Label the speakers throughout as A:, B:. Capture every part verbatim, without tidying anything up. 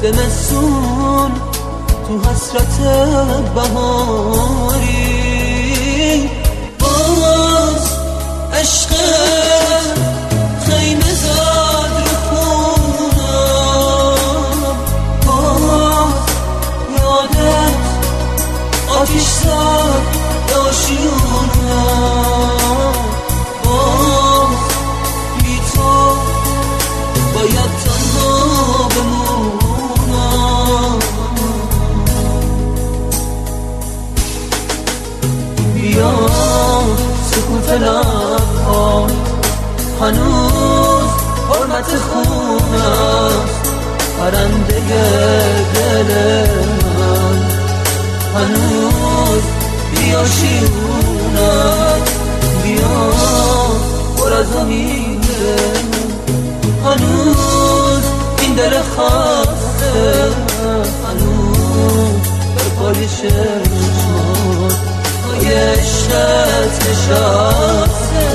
A: زمستون تو حسرت بهاری، باز عشق خیمه زد رو خونم، باز یادت آتیش زد داشیونم، باز بی تو باید تنها بمونم. بیا سکوت لبها هنوز حرمت خونست، پرنده دل من هنوز بیا شیونم، بیا پر از امیده هنوز این دل خسته، هنوز بر پای چشمات پای عشقت نشسته.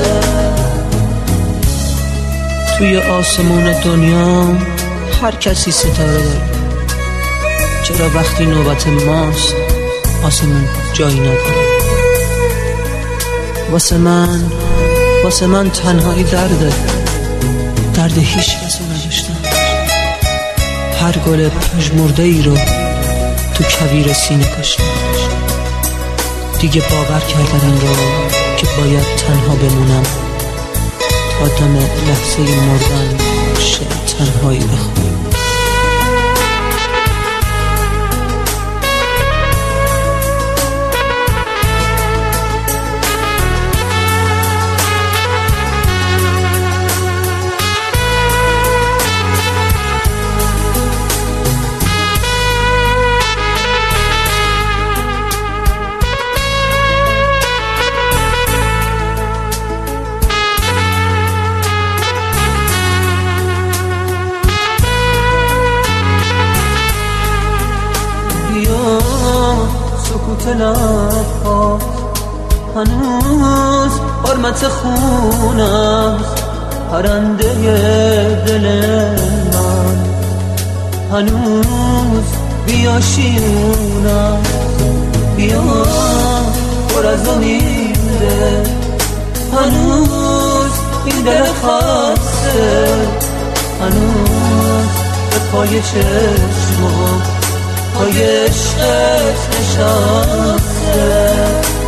B: توی آسمون دنیا هر کسی ستاره داره، چرا وقتی نوبت ماست آسمون جایی نداره؟ واسه من واسه من تنهایی درده، درد هیچ کسی نداشتم. هر گل پژمرده ای رو تو کویر سینه کاشتم، دیگه باور کردن رو که باید تنها بمونم تا دم لحظه مردن شعر تنهایی بخونم.
A: سکوت لبها هنوز حرمت خونست، پرنده دل من هنوز بیا شیونم، بیا پر از امیده هنوز این دل خسته، هنوز به پای چشمم پای عشقت نشسته.